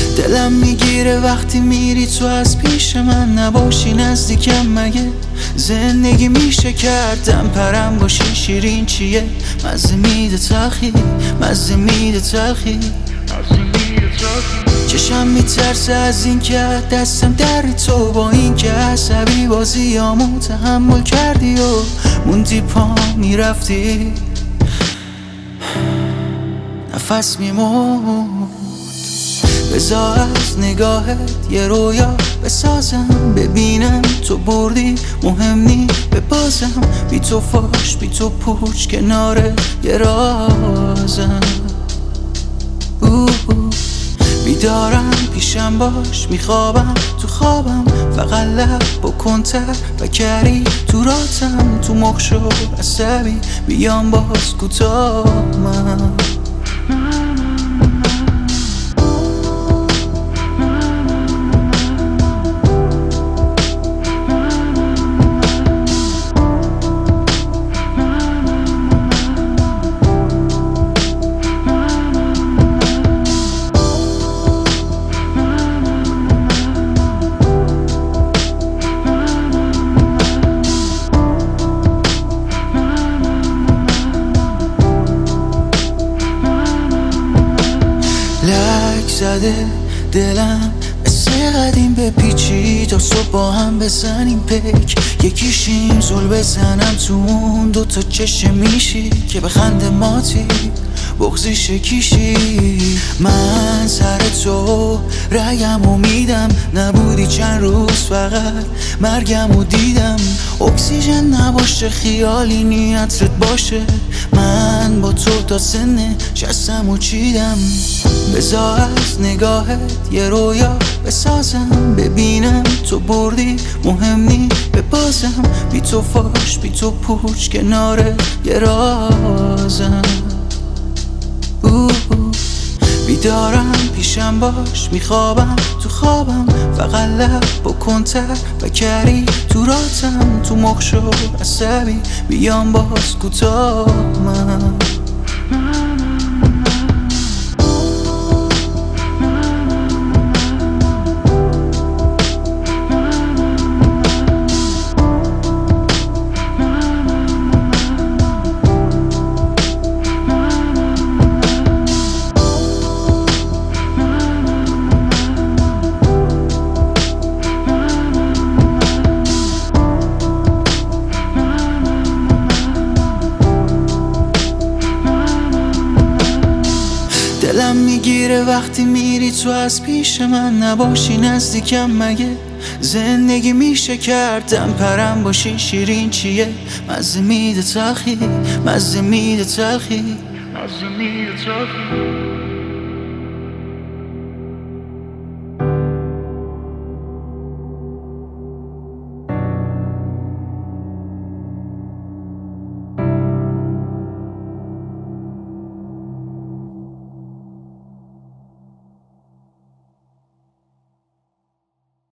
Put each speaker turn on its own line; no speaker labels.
دلم میگیره وقتی میری تو از پیش من نباشی نزدیکم. مگه زندگی میشه کردم پرم باشی شیرین چیه؟ مزه میده تلخی، مزه میده تلخی. چشم میترسه از این که دستم در تو، با این که عصبی بازیامو تحمل کردی و موندی پا میرفتی نفس میموند. بذار از نگاهت یه رویا بسازم، ببینم تو بردی مهم نی ببازم. بی تو فاش بی تو پوچ کنار یه رازم. بیدارم پیشم باش میخوابم تو خوابم، فقط لب بکن تر و کری تو راتم. تو مخ شو عصبی بیام باز کوتاه من. لک زده دلم مثل قدیم به پیچی تا صبح با هم بزنیم پک. یکیشیم زل بزنم تو اون دوتا چشم میشی که به خنده ماتی بغضی شکیشی. من سر تو رگمو میدم، نبودی چند روز فقط مرگمو دیدم. اکسیژن نباشه خیالی نیتت باشه، من با تو تا سن شستمو چیدم. بذار از نگاهت یه رویا بسازم، ببینم تو بردی مهم نی ببازم. بی تو فاش بی تو پوچ کنار یه رازم. بیدارم پیشم باش میخوابم تو خوابم، فقط لب بکن تر و کری تو راتم. تو مخ شو عصبی بیام باز کوتاه من. دلم میگیره وقتی میری تو از پیش من نباشی نزدیکم. مگه زندگی میشه کردم پرم باشی شیرین چیه؟ مزه میده تلخی، مزه میده تلخی، مزه میده تلخی.